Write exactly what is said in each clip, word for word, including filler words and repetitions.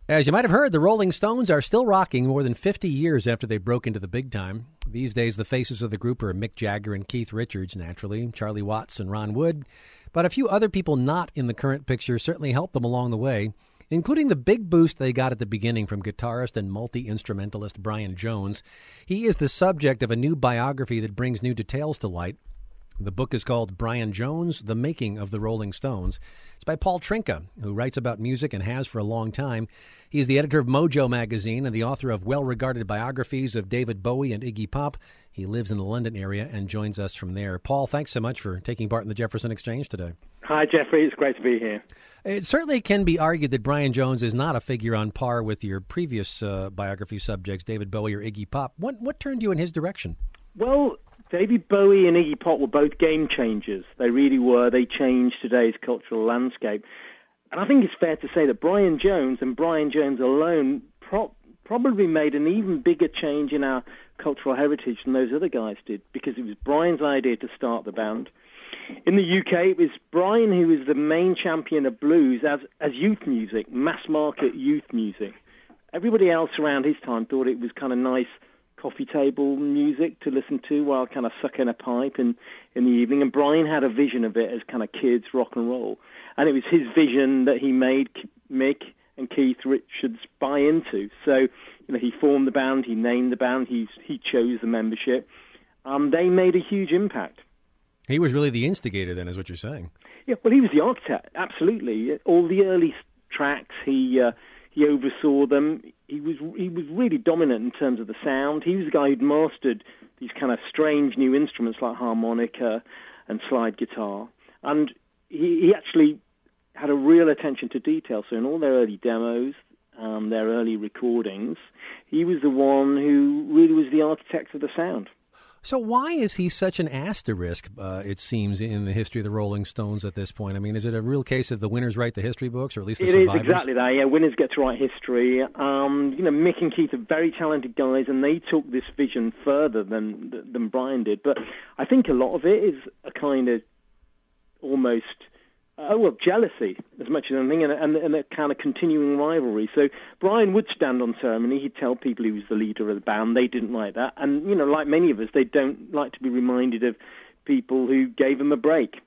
As you might have heard, the Rolling Stones are still rocking more than fifty years after they broke into the big time. These days, the faces of the group are Mick Jagger and Keith Richards, naturally, Charlie Watts and Ron Wood. But a few other people not in the current picture certainly helped them along the way, including the big boost they got at the beginning from guitarist and multi-instrumentalist Brian Jones. He is the subject of a new biography that brings new details to light. The book is called Brian Jones, The Making of the Rolling Stones. It's by Paul Trinka, who writes about music and has for a long time. He's the editor of Mojo magazine and the author of well-regarded biographies of David Bowie and Iggy Pop. He lives in the London area and joins us from there. Paul, thanks so much for taking part in the Jefferson Exchange today. Hi, Jeffrey. It's great to be here. It certainly can be argued that Brian Jones is not a figure on par with your previous uh, biography subjects, David Bowie or Iggy Pop. What, what turned you in his direction? Well, David Bowie and Iggy Pop were both game changers. They really were. They changed today's cultural landscape. And I think it's fair to say that Brian Jones and Brian Jones alone pro- probably made an even bigger change in our cultural heritage than those other guys did, because it was Brian's idea to start the band. In the U K, it was Brian who was the main champion of blues as, as youth music, mass-market youth music. Everybody else around his time thought it was kind of nice coffee table music to listen to while kind of sucking a pipe in, in the evening. And Brian had a vision of it as kind of kids rock and roll. And it was his vision that he made Mick and Keith Richards buy into. So, you know, he formed the band, he named the band, he, he chose the membership. Um, they made a huge impact. He was really the instigator then, is what you're saying. Yeah, well, he was the architect, absolutely. All the early tracks, he uh, he oversaw them. He was he was really dominant in terms of the sound. He was the guy who'd mastered these kind of strange new instruments like harmonica and slide guitar. And he, he actually had a real attention to detail. So in all their early demos, um, their early recordings, he was the one who really was the architect of the sound. So why is he such an asterisk, uh, it seems, in the history of the Rolling Stones at this point? I mean, is it a real case of the winners write the history books, or at least the it survivors? It is exactly that, yeah. Winners get to write history. Um, you know, Mick and Keith are very talented guys, and they took this vision further than than Brian did. But I think a lot of it is a kind of almost... Oh, well, jealousy as much as anything, and, and, and a kind of continuing rivalry. So Brian would stand on ceremony. He'd tell people he was the leader of the band. They didn't like that. And, you know, like many of us, they don't like to be reminded of people who gave them a break.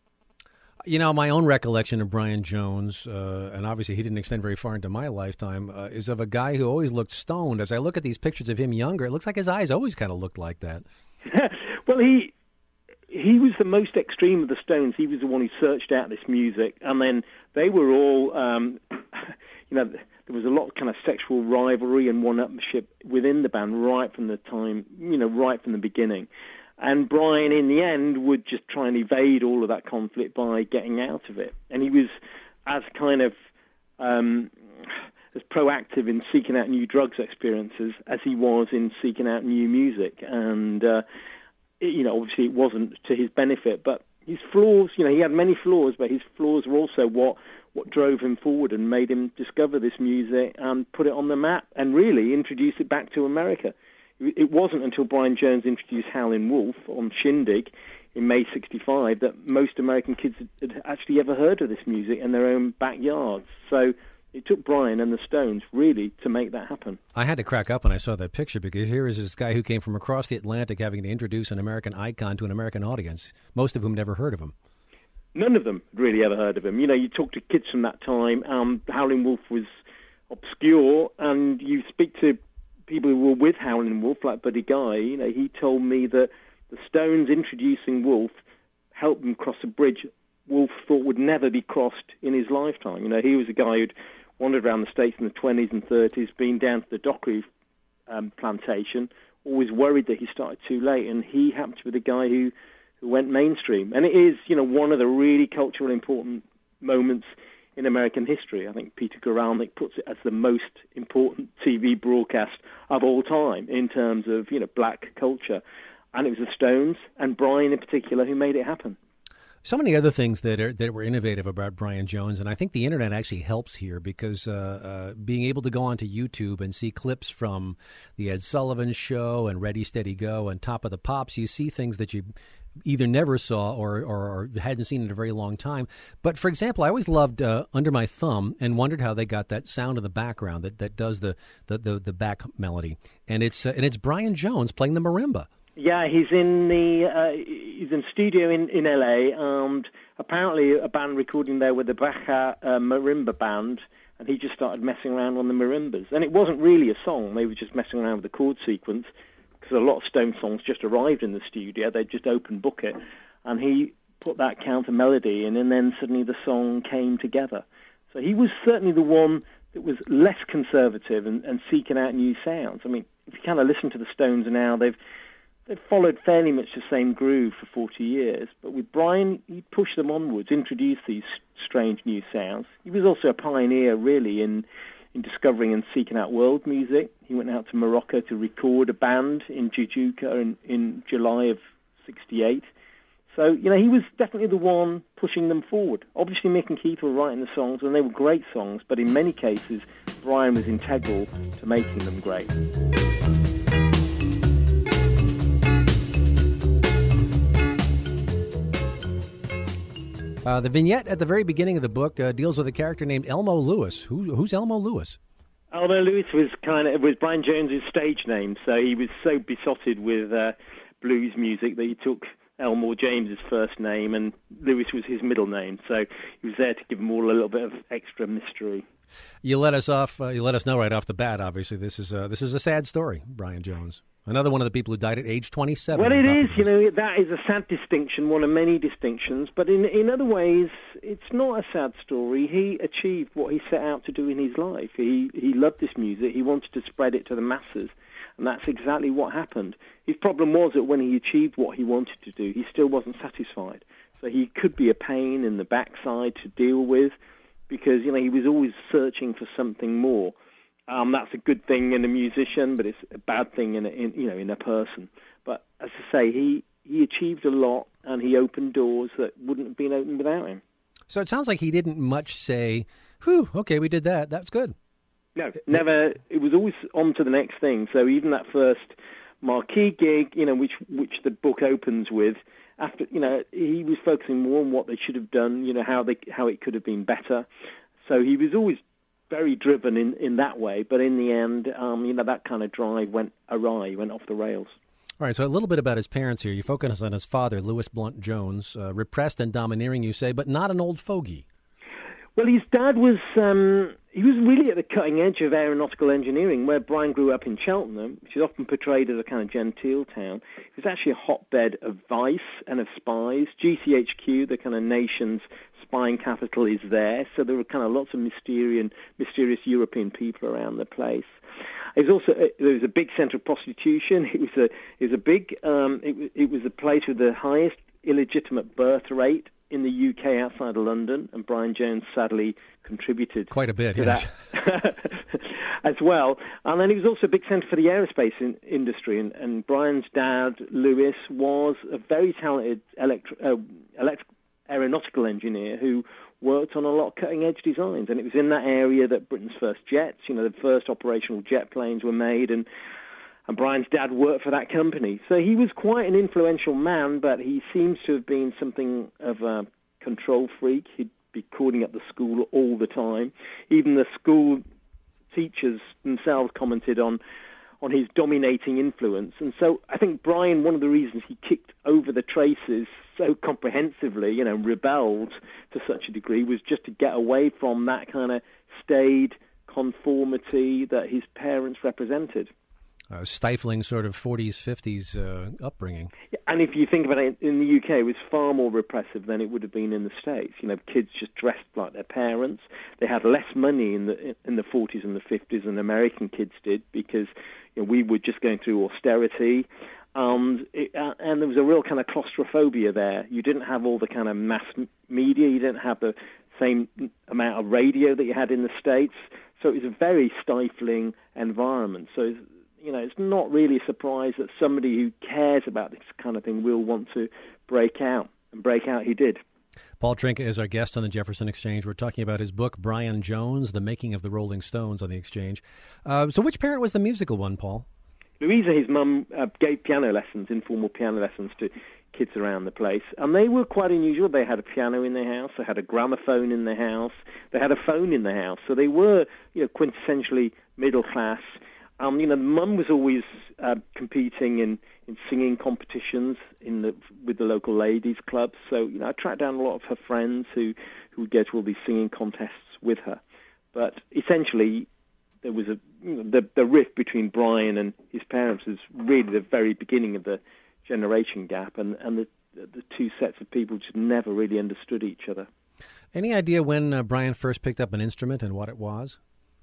You know, my own recollection of Brian Jones, uh, and obviously he didn't extend very far into my lifetime, uh, is of a guy who always looked stoned. As I look at these pictures of him younger, it looks like his eyes always kind of looked like that. Well, he... He was the most extreme of the Stones. He was the one who searched out this music, and then they were all, um, you know, there was a lot of kind of sexual rivalry and one-upmanship within the band right from the time, you know, right from the beginning. And Brian, in the end, would just try and evade all of that conflict by getting out of it. And he was as kind of um, as proactive in seeking out new drugs experiences as he was in seeking out new music. And uh, you know, obviously it wasn't to his benefit, but his flaws, you know, he had many flaws, but his flaws were also what, what drove him forward and made him discover this music and put it on the map and really introduce it back to America. It wasn't until Brian Jones introduced Howlin' Wolf on Shindig in May sixty-five that most American kids had actually ever heard of this music in their own backyards. So it took Brian and the Stones, really, to make that happen. I had to crack up when I saw that picture, because here is this guy who came from across the Atlantic having to introduce an American icon to an American audience, most of whom never heard of him. None of them had really ever heard of him. You know, you talk to kids from that time, um, Howlin' Wolf was obscure, and you speak to people who were with Howlin' Wolf, like Buddy Guy, you know, he told me that the Stones introducing Wolf helped them cross a bridge Wolf thought would never be crossed in his lifetime. You know, he was a guy who'd wandered around the States in the twenties and thirties, been down to the Dockery um, plantation, always worried that he started too late, and he happened to be the guy who, who went mainstream. And it is, you know, one of the really culturally important moments in American history. I think Peter Guralnick puts it as the most important T V broadcast of all time in terms of, you know, black culture. And it was the Stones, and Brian in particular, who made it happen. So many other things that are, that were innovative about Brian Jones, and I think the internet actually helps here, because uh, uh, being able to go onto YouTube and see clips from the Ed Sullivan Show and Ready, Steady, Go and Top of the Pops, you see things that you either never saw or, or, or hadn't seen in a very long time. But, for example, I always loved uh, Under My Thumb and wondered how they got that sound in the background that, that does the, the, the, the back melody. And it's uh, and it's Brian Jones playing the marimba. Yeah, he's in the uh, he's in studio in, in L A, and apparently a band recording there with the Baja uh, Marimba Band, and he just started messing around on the marimbas. And it wasn't really a song, they were just messing around with the chord sequence, because a lot of Stone songs just arrived in the studio, they'd just open book it, and he put that counter melody in, and then suddenly the song came together. So he was certainly the one that was less conservative and, and seeking out new sounds. I mean, if you kind of listen to the Stones now, they've They've followed fairly much the same groove for forty years, but with Brian, he pushed them onwards, introduced these strange new sounds. He was also a pioneer, really, in, in discovering and seeking out world music. He went out to Morocco to record a band in Jujuka in, in July of sixty-eight. So, you know, he was definitely the one pushing them forward. Obviously, Mick and Keith were writing the songs, and they were great songs, but in many cases, Brian was integral to making them great. Uh, the vignette at the very beginning of the book uh, deals with a character named Elmo Lewis. Who, who's Elmo Lewis? Elmo Lewis was kind of was Brian Jones's stage name, so he was so besotted with uh, blues music that he took Elmore James's first name, and Lewis was his middle name. So he was there to give them all a little bit of extra mystery. You let us off. Uh, you let us know right off the bat. Obviously, this is uh, this is a sad story. Brian Jones, another one of the people who died at age twenty-seven. Well, it is. You know, that is a sad distinction, one of many distinctions. But in in other ways, it's not a sad story. He achieved what he set out to do in his life. He he loved this music. He wanted to spread it to the masses, and that's exactly what happened. His problem was that when he achieved what he wanted to do, he still wasn't satisfied. So he could be a pain in the backside to deal with, because, you know, he was always searching for something more. Um, that's a good thing in a musician, but it's a bad thing in, a, in you know in a person. But as I say, he, he achieved a lot, and he opened doors that wouldn't have been opened without him. So it sounds like he didn't much say, "Whew, okay, we did that. That's good." No, never. It was always on to the next thing. So even that first marquee gig, you know, which which the book opens with, after, you know, he was focusing more on what they should have done, you know, how they how it could have been better. So he was always very driven in, in that way. But in the end, um, you know, that kind of drive went awry, went off the rails. All right, so a little bit about his parents here. You focus on his father, Lewis Blount Jones, uh, repressed and domineering, you say, but not an old fogey. Well, his dad was, um, he was really at the cutting edge of aeronautical engineering, where Brian grew up in Cheltenham, which is often portrayed as a kind of genteel town. It was actually a hotbed of vice and of spies. G C H Q, the kind of nation's spying capital, is there, so there were kind of lots of mysterious, mysterious European people around the place. It was also, there was a big centre of prostitution. It was a, it was a big, um, it, it was a place with the highest illegitimate birth rate in the U K outside of London, and Brian Jones sadly contributed quite a bit to yes. that as well. And then he was also a big centre for the aerospace in, industry, and, and Brian's dad, Lewis, was a very talented electri- uh, electric aeronautical engineer who worked on a lot of cutting-edge designs, and it was in that area that Britain's first jets, you know, the first operational jet planes were made, and And Brian's dad worked for that company. So he was quite an influential man, but he seems to have been something of a control freak. He'd be calling up the school all the time. Even the school teachers themselves commented on, on his dominating influence. And so I think Brian, one of the reasons he kicked over the traces so comprehensively, you know, rebelled to such a degree, was just to get away from that kind of staid conformity that his parents represented. Uh, stifling sort of forties, fifties uh, upbringing. And if you think about it, in the U K, it was far more repressive than it would have been in the States. You know, kids just dressed like their parents. They had less money in the in the forties and the fifties than American kids did, because, you know, we were just going through austerity. And, it, uh, and there was a real kind of claustrophobia there. You didn't have all the kind of mass media. You didn't have the same amount of radio that you had in the States. So it was a very stifling environment. So, you know, it's not really a surprise that somebody who cares about this kind of thing will want to break out, and break out he did. Paul Trinka is our guest on the Jefferson Exchange. We're talking about his book, Brian Jones, The Making of the Rolling Stones, on the Exchange. Uh, so which parent was the musical one, Paul? Louisa, his mum, uh, gave piano lessons, informal piano lessons to kids around the place. And they were quite unusual. They had a piano in their house. They had a gramophone in their house. They had a phone in their house. So they were, you know, quintessentially middle class. Um, you know, Mum was always uh, competing in, in singing competitions in the with the local ladies' clubs. So, you know, I tracked down a lot of her friends who, who would go to all these singing contests with her. But essentially, there was a you know, the the rift between Brian and his parents was really the very beginning of the generation gap, and and the the two sets of people just never really understood each other. Any idea when uh, Brian first picked up an instrument and what it was?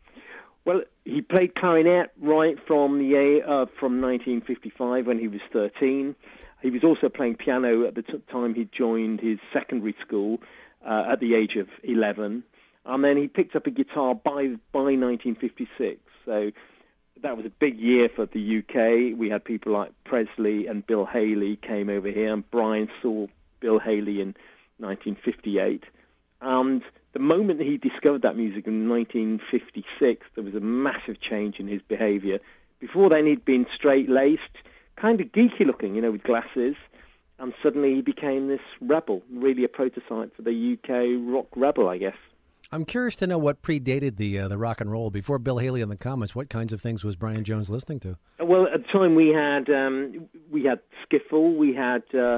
Well, he played clarinet right from the uh, from nineteen fifty-five when he was thirteen. He was also playing piano at the t- time he joined his secondary school uh, at the age of eleven. And then he picked up a guitar by by nineteen fifty-six. So that was a big year for the U K. We had people like Presley and Bill Haley came over here, and Brian saw Bill Haley in nineteen fifty-eight. And the moment that he discovered that music in nineteen fifty-six, there was a massive change in his behavior. Before then, he'd been straight-laced, kind of geeky-looking, you know, with glasses. And suddenly he became this rebel, really a prototype for the U K rock rebel, I guess. I'm curious to know what predated the uh, the rock and roll. Before Bill Haley and the Comets, what kinds of things was Brian Jones listening to? Well, at the time we had um, we had skiffle, we had uh,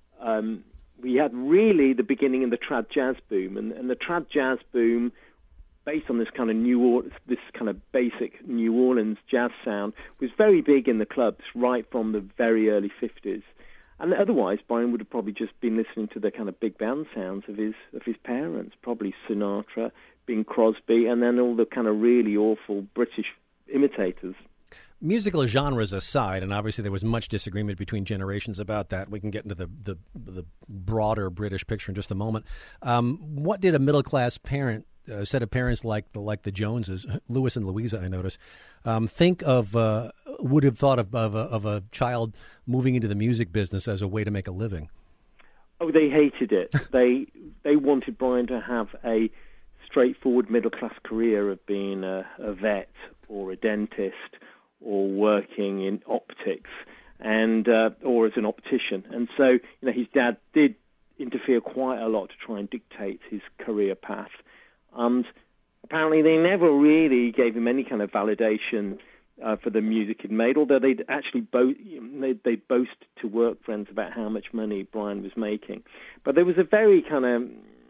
um, we had really the beginning of the trad jazz boom, and, and the trad jazz boom, based on this kind of New Orleans, this kind of basic New Orleans jazz sound, was very big in the clubs right from the very early fifties. And otherwise, Brian would have probably just been listening to the kind of big band sounds of his of his parents, probably Sinatra, Bing Crosby, and then all the kind of really awful British imitators. Musical genres aside, and obviously there was much disagreement between generations about that. We can get into the the, the broader British picture in just a moment. Um, what did a middle class parent, a uh, set of parents like the like the Joneses, Louis and Louisa, I notice, um, think of? Uh, would have thought of, of, a, of a child moving into the music business as a way to make a living? Oh, they hated it. they they wanted Brian to have a straightforward middle-class career of being a, a vet or a dentist or working in optics and uh, or as an optician. And so, you know, his dad did interfere quite a lot to try and dictate his career path. And apparently they never really gave him any kind of validation Uh, for the music he'd made, although they'd actually bo- they'd, they'd boast to work friends about how much money Brian was making. But there was a very kind of,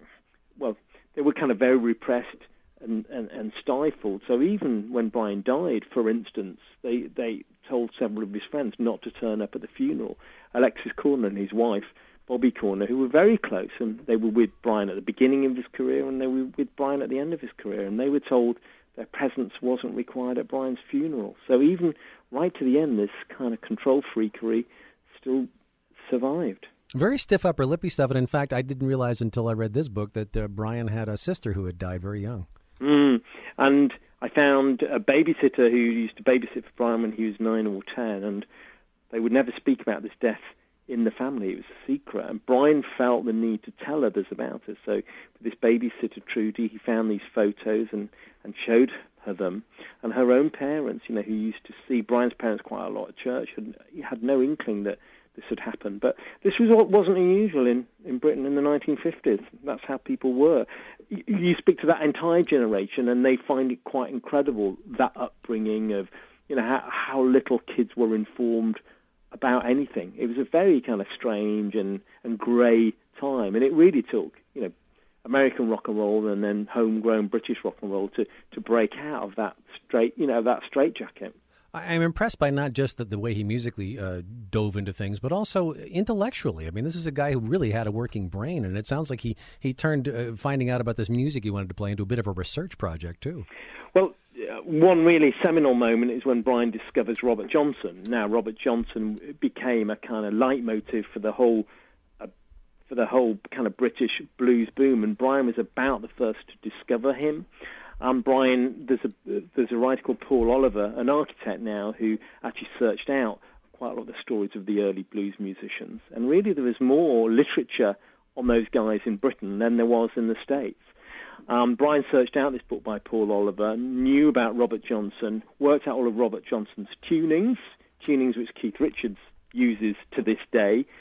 well, they were kind of very repressed and, and, and stifled. So even when Brian died, for instance, they, they told several of his friends not to turn up at the funeral. Alexis Corner and his wife, Bobby Corner, who were very close, and they were with Brian at the beginning of his career, and they were with Brian at the end of his career, and they were told their presence wasn't required at Brian's funeral. So even right to the end, this kind of control freakery still survived. Very stiff upper lippy stuff, and in fact, I didn't realize until I read this book that uh, Brian had a sister who had died very young. Mm. And I found a babysitter who used to babysit for Brian when he was nine or ten, and they would never speak about this death in the family. It was a secret, and Brian felt the need to tell others about it. So with this babysitter, Trudy, he found these photos and, and showed her them. And her own parents, you know, who used to see Brian's parents quite a lot at church, had, had no inkling that this had happened. But this was wasn't unusual in, in Britain in the nineteen fifties. That's how people were. You, you speak to that entire generation, and they find it quite incredible, that upbringing of, you know, how, how little kids were informed about anything. It was a very kind of strange and, and grey time, and it really took, you know, American rock and roll and then homegrown British rock and roll to, to break out of that straight, you know, that straitjacket. I'm impressed by not just the, the way he musically uh, dove into things, but also intellectually. I mean, this is a guy who really had a working brain, and it sounds like he, he turned uh, finding out about this music he wanted to play into a bit of a research project, too. Well, uh, one really seminal moment is when Brian discovers Robert Johnson. Now, Robert Johnson became a kind of leitmotif for the whole uh, for the whole kind of British blues boom, and Brian was about the first to discover him. Um, Brian, there's a there's a writer called Paul Oliver, an architect now, who actually searched out quite a lot of the stories of the early blues musicians. And really there was more literature on those guys in Britain than there was in the States. Um, Brian searched out this book by Paul Oliver, knew about Robert Johnson, worked out all of Robert Johnson's tunings, tunings which Keith Richards uses to this day,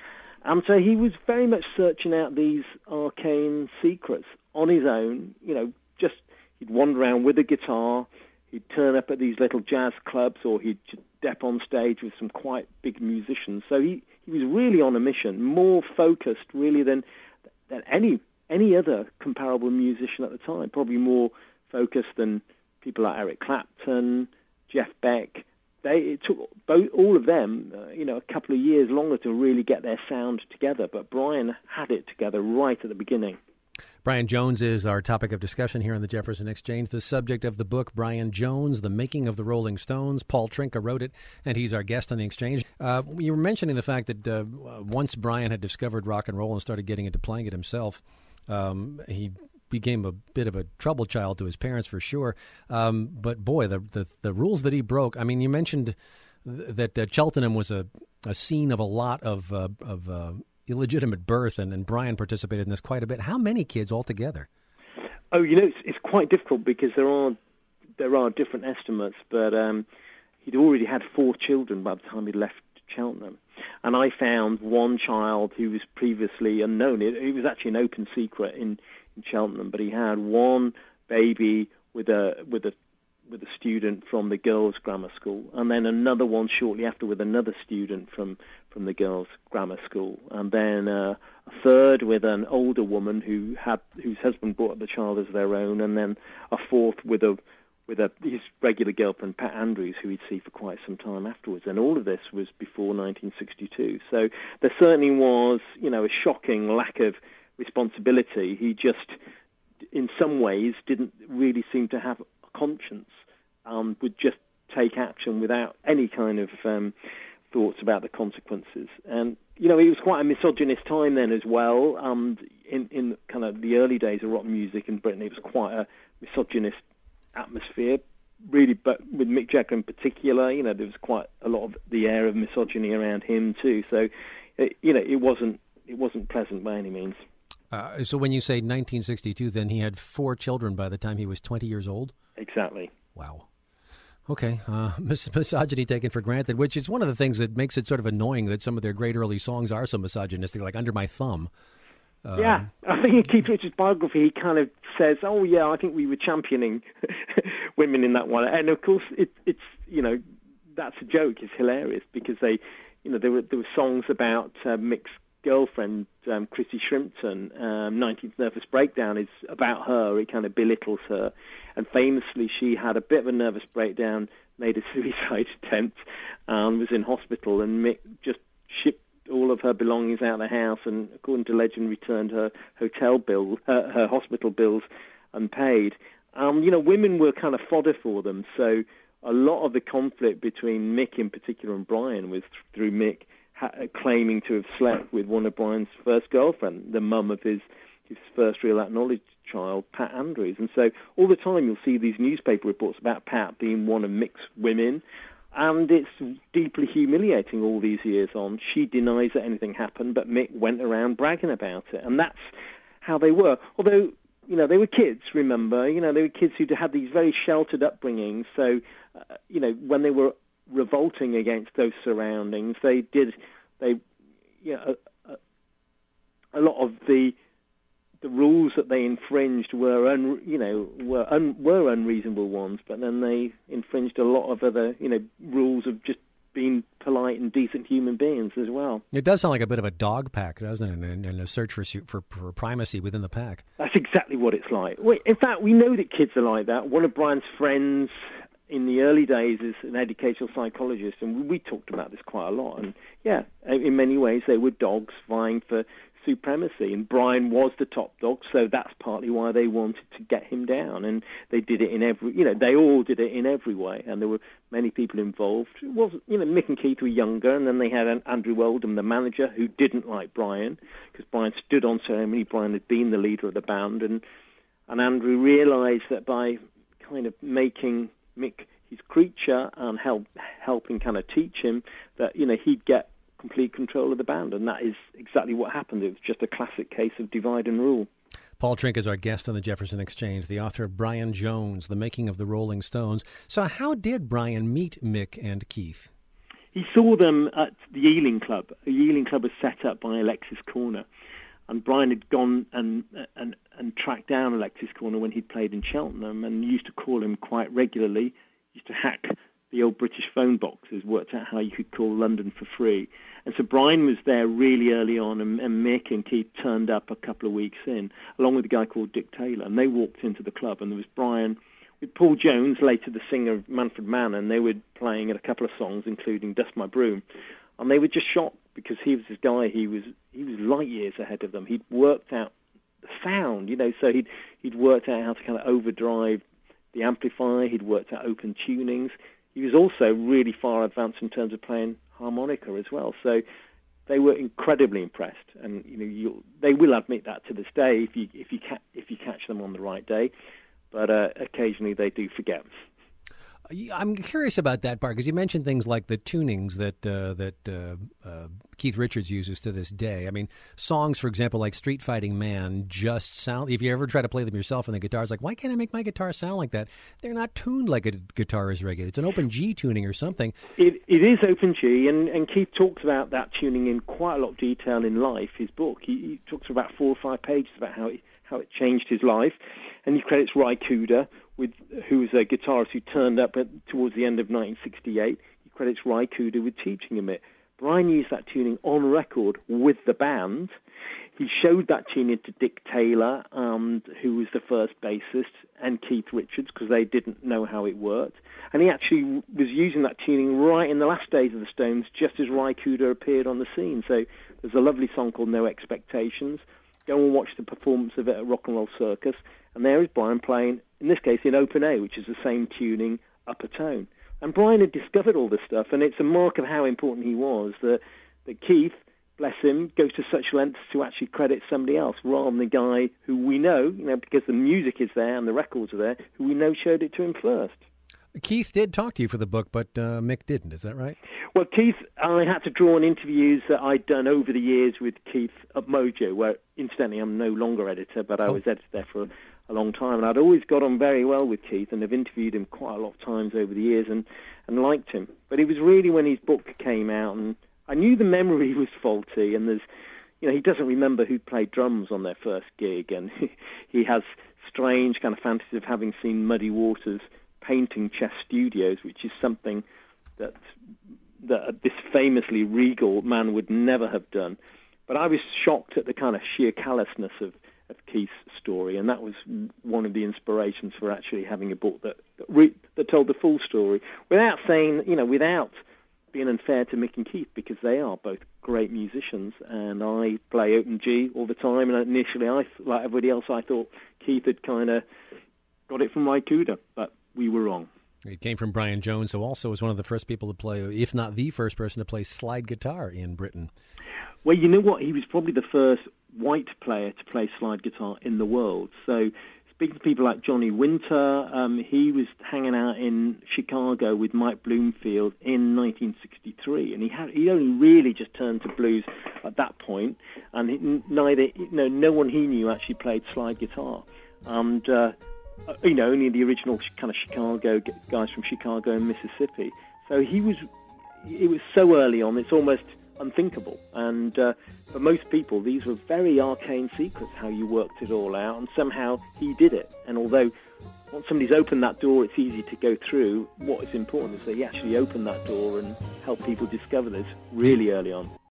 And so he was very much searching out these arcane secrets on his own. You know, just he'd wander around with a guitar, he'd turn up at these little jazz clubs, or he'd step on stage with some quite big musicians. So he, he was really on a mission, more focused really than than any any other comparable musician at the time. Probably more focused than people like Eric Clapton, Jeff Beck. They, it took both, all of them, uh, you know, a couple of years longer to really get their sound together. But Brian had it together right at the beginning. Brian Jones is our topic of discussion here on the Jefferson Exchange. The subject of the book, Brian Jones, The Making of the Rolling Stones. Paul Trinka wrote it, and he's our guest on the Exchange. Uh, you were mentioning the fact that uh, once Brian had discovered rock and roll and started getting into playing it himself, um, he became a bit of a trouble child to his parents for sure. Um, but boy, the, the the rules that he broke. I mean, you mentioned th- that uh, Cheltenham was a, a scene of a lot of uh, of uh, illegitimate birth, and, and Brian participated in this quite a bit. How many kids altogether? Oh, you know, it's, it's quite difficult because there are there are different estimates, but um, he'd already had four children by the time he left Cheltenham. And I found one child who was previously unknown. It, it was actually an open secret in in Cheltenham, but he had one baby with a with a with a student from the girls' grammar school, and then another one shortly after with another student from from the girls' grammar school, and then uh, a third with an older woman who had whose husband brought up the child as their own, and then a fourth with a with a his regular girlfriend Pat Andrews, who he'd see for quite some time afterwards. And all of this was before nineteen sixty-two. So there certainly was, you know, a shocking lack of responsibility. He just, in some ways, didn't really seem to have a conscience, um, would just take action without any kind of um, thoughts about the consequences. And, you know, it was quite a misogynist time then as well. Um, in, in kind of the early days of rock music in Britain, it was quite a misogynist atmosphere, really, but with Mick Jagger in particular, you know, there was quite a lot of the air of misogyny around him too. So, it, you know, it wasn't it wasn't pleasant by any means. Uh, so when you say nineteen sixty-two, then he had four children by the time he was twenty years old? Exactly. Wow. Okay. Uh, mis- misogyny taken for granted, which is one of the things that makes it sort of annoying that some of their great early songs are so misogynistic, like Under My Thumb. Um, yeah, I think in Keith Richards' biography, he kind of says, oh, yeah, I think we were championing women in that one. And, of course, it, it's, you know, that's a joke. It's hilarious because they, you know, there were, there were songs about uh, Mick's girlfriend, um, Chrissy Shrimpton. um, nineteenth Nervous Breakdown is about her. It kind of belittles her. And famously, she had a bit of a nervous breakdown, made a suicide attempt, and was in hospital, and Mick just shipped all of her belongings out of the house, and according to legend, returned her hotel bill, her, her hospital bills unpaid. Um, you know, women were kind of fodder for them. So a lot of the conflict between Mick in particular and Brian was th- through Mick ha- claiming to have slept with one of Brian's first girlfriend, the mum of his, his first real acknowledged child, Pat Andrews. And so all the time you'll see these newspaper reports about Pat being one of Mick's women. And it's deeply humiliating all these years on. She denies that anything happened, but Mick went around bragging about it. And that's how they were. Although, you know, they were kids, remember. You know, they were kids who had these very sheltered upbringings. So, uh, you know, when they were revolting against those surroundings, they did, they, you know, a, a lot of the the rules that they infringed were, un, you know, were un, were unreasonable ones, but then they infringed a lot of other, you know, rules of just being polite and decent human beings as well. It does sound like a bit of a dog pack, doesn't it? And, and a search for, for for primacy within the pack. That's exactly what it's like. In fact, we know that kids are like that. One of Brian's friends in the early days is an educational psychologist, and we talked about this quite a lot. And yeah, in many ways, they were dogs vying for supremacy, and Brian was the top dog, so that's partly why they wanted to get him down, and they did it in every, you know, they all did it in every way, and there were many people involved. It was, you know, Mick and Keith were younger, and then they had Andrew Oldham, the manager, who didn't like Brian, because Brian stood on ceremony. Brian had been the leader of the band, and and Andrew realised that by kind of making Mick his creature and help, helping kind of teach him, that, you know, he'd get complete control of the band, and that is exactly what happened. It was just a classic case of divide and rule. Paul Trinka is our guest on the Jefferson Exchange, the author of Brian Jones, The Making of the Rolling Stones. So how did Brian meet Mick and Keith? he saw them at the Ealing Club. The Ealing Club was set up by Alexis Corner, and Brian had gone and and and tracked down Alexis Corner when he'd played in Cheltenham, and used to call him quite regularly. Used to hack the old British phone boxes, worked out how you could call London for free. And so Brian was there really early on, and, and Mick and Keith turned up a couple of weeks in, along with a guy called Dick Taylor, and they walked into the club, and there was Brian with Paul Jones, later the singer of Manfred Mann, and they were playing at a couple of songs, including Dust My Broom, and they were just shocked because he was this guy, he was he was light years ahead of them. He'd worked out the sound, you know, so he'd he'd worked out how to kind of overdrive the amplifier, he'd worked out open tunings. He was also really far advanced in terms of playing harmonica as well. So they were incredibly impressed, and you know you, they will admit that to this day if you if you ca- if you catch them on the right day. But uh, occasionally they do forget. I'm curious about that part because you mentioned things like the tunings that uh, that uh, uh, Keith Richards uses to this day. I mean, songs, for example, like Street Fighting Man just sound, if you ever try to play them yourself on the guitar, it's like, why can't I make my guitar sound like that? They're not tuned like a guitar is regulated. It's an open G tuning or something. It, it is open G, and, and Keith talks about that tuning in quite a lot of detail in Life, his book. He, he talks about four or five pages about how it, how it changed his life, and he credits Ry Cooder, with who was a guitarist who turned up at, towards the end of nineteen sixty-eight. He credits Ry Cooder with teaching him it. Brian used that tuning on record with the band. He showed that tuning to Dick Taylor, um, who was the first bassist, and Keith Richards, because they didn't know how it worked. And he actually was using that tuning right in the last days of the Stones, just as Ry Cooder appeared on the scene. So there's a lovely song called No Expectations. Go and watch the performance of it at Rock and Roll Circus. And there is Brian playing, in this case, in open A, which is the same tuning, upper tone. And Brian had discovered all this stuff, and it's a mark of how important he was that, that Keith, bless him, goes to such lengths to actually credit somebody else rather than the guy who we know, you know, because the music is there and the records are there, who we know showed it to him first. Keith did talk to you for the book, but uh, Mick didn't. Is that right? Well, Keith, I had to draw on interviews that I'd done over the years with Keith at Mojo, where, incidentally, I'm no longer editor, but I oh. was editor there for a, a long time. And I'd always got on very well with Keith, and have interviewed him quite a lot of times over the years and, and liked him. But it was really when his book came out, and I knew the memory was faulty, and there's, you know, he doesn't remember who played drums on their first gig, and he has strange kind of fantasies of having seen Muddy Waters painting Chess Studios, which is something that that this famously regal man would never have done. But I was shocked at the kind of sheer callousness of, of Keith's story, and that was one of the inspirations for actually having a book that that, re- that told the full story, without saying, you know, without being unfair to Mick and Keith, because they are both great musicians, and I play open G all the time. And initially, I, like everybody else, I thought Keith had kind of got it from Ry Cooder, but we were wrong. It came from Brian Jones, who also was one of the first people to play, if not the first person to play slide guitar in Britain. Well, you know what? He was probably the first white player to play slide guitar in the world. So speaking to people like Johnny Winter, um, he was hanging out in Chicago with Mike Bloomfield in nineteen sixty-three, and he had he only really just turned to blues at that point, and he, neither you know, no one he knew actually played slide guitar. And uh, you know, only the original kind of Chicago guys from Chicago and Mississippi. So he was, it was so early on, it's almost unthinkable. And uh, for most people, these were very arcane secrets, how you worked it all out, and somehow he did it. And although once somebody's opened that door, it's easy to go through, what is important is that he actually opened that door and helped people discover this really early on.